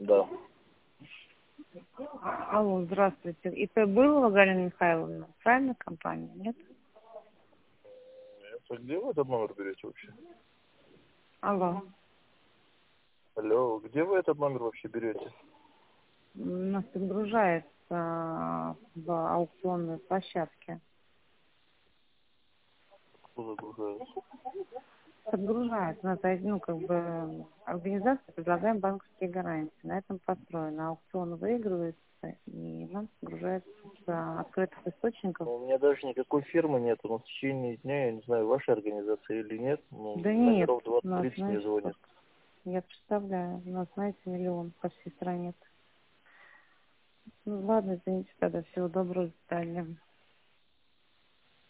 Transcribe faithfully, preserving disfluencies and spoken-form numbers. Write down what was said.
Да. А- Алло, здравствуйте. ИП Былова Галина Михайловна, правильно компания, нет? Нет, а где вы этот номер берете вообще? Алло, Алло, где вы этот номер вообще берете? у нас загружается в аукционной площадке. Кто загружается? Подгружает. У нас, ну, как бы, организация предлагаем банковские гарантии. На этом построено. Аукцион выигрывается, и нам загружается с открытых источников. Ну, у меня даже никакой фирмы нет, но в течение дня, я не знаю, вашей организации или нет, ну, Да нет, номеров у нас, двадцать тридцать мне знаете, звонят. сколько? Я представляю, у нас, знаете, миллион по всей стране. Ну, ладно, извините тогда. Всего доброго, до свидания.